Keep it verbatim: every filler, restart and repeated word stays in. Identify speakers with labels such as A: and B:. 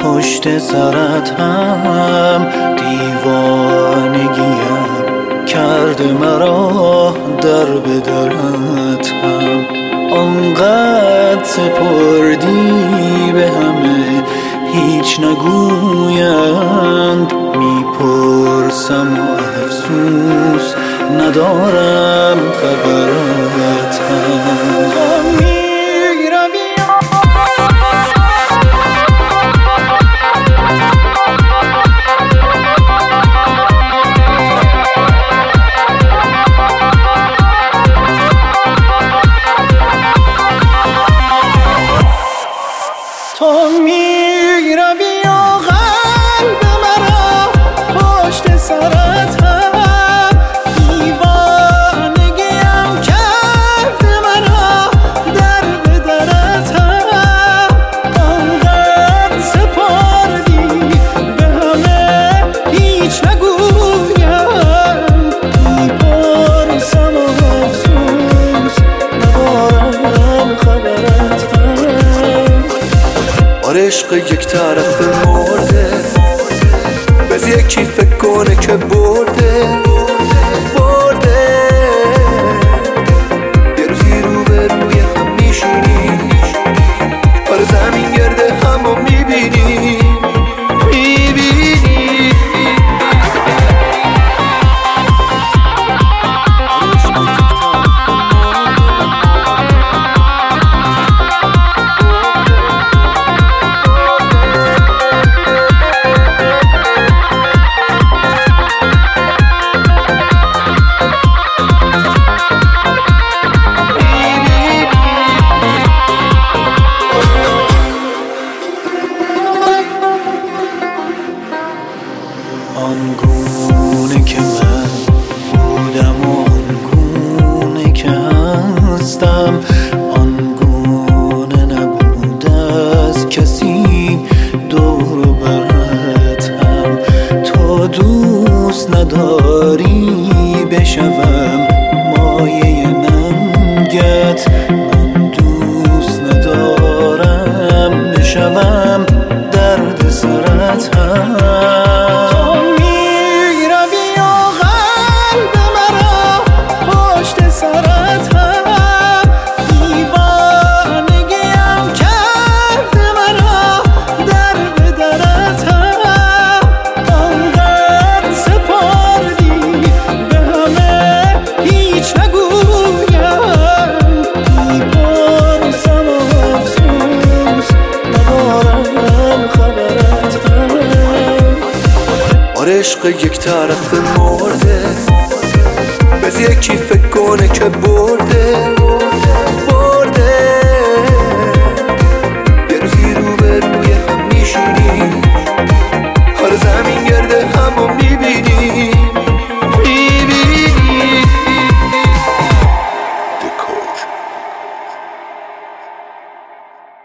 A: پشت سرت هم دیوانگیم کرده مرا در به درت هم. آنقدر سپردی به همه هیچ نگویند، میپرسم و افسوس ندارم خبرت هم. تو میروی و قلب مرا پشت سرت هم دیوانگیم کرده مرا در به درت هم. آنقدر سپردی به همه هیچ نگویم، میپرسم و افسوس ندارم خبرت هم. عشق یک طرف مرده، بز یکی فکر کنه که برده برده. یه روزی رو به روی هم میشینی، آره زمین گرده همو میبینی میبینی. آنگونه که من بودم و آنگونه که هستم، آنگونه نبود از کسی دور و برت هم. تو دوست نداری بشوم مایه ننگت، من دوست ندارم بشوم درد سرت هم. عشق یک طرف مرده، بز یکی فکر کنه که برده